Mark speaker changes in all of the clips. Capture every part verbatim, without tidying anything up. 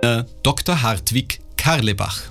Speaker 1: Doktor Hartwig Karlebach.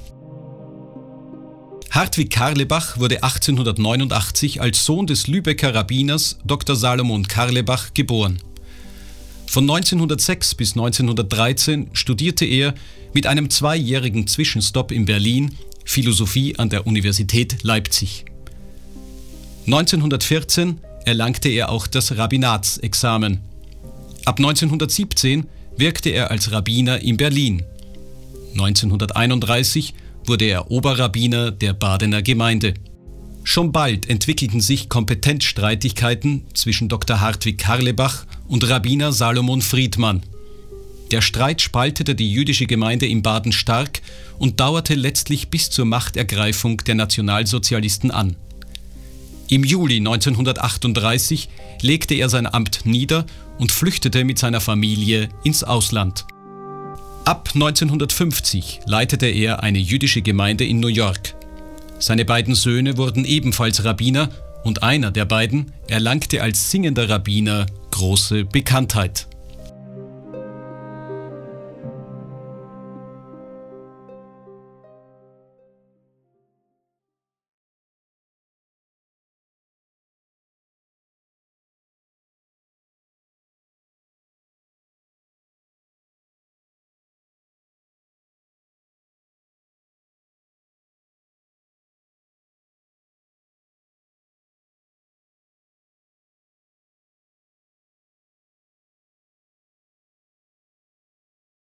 Speaker 1: Hartwig Karlebach wurde achtzehnhundertneunundachtzig als Sohn des Lübecker Rabbiners Doktor Salomon Karlebach geboren. Von neunzehnhundertsechs bis neunzehnhundertdreizehn studierte er mit einem zweijährigen Zwischenstopp in Berlin Philosophie an der Universität Leipzig. neunzehnhundertvierzehn erlangte er auch das Rabbinatsexamen. Ab neunzehnhundertsiebzehn wirkte er als Rabbiner in Berlin. neunzehnhunderteinunddreißig wurde er Oberrabbiner der Badener Gemeinde. Schon bald entwickelten sich Kompetenzstreitigkeiten zwischen Doktor Hartwig Karlebach und Rabbiner Salomon Friedmann. Der Streit spaltete die jüdische Gemeinde in Baden stark und dauerte letztlich bis zur Machtergreifung der Nationalsozialisten an. Im Juli neunzehnhundertachtunddreißig legte er sein Amt nieder und flüchtete mit seiner Familie ins Ausland. Ab neunzehnhundertfünfzig leitete er eine jüdische Gemeinde in New York. Seine beiden Söhne wurden ebenfalls Rabbiner und einer der beiden erlangte als singender Rabbiner große Bekanntheit.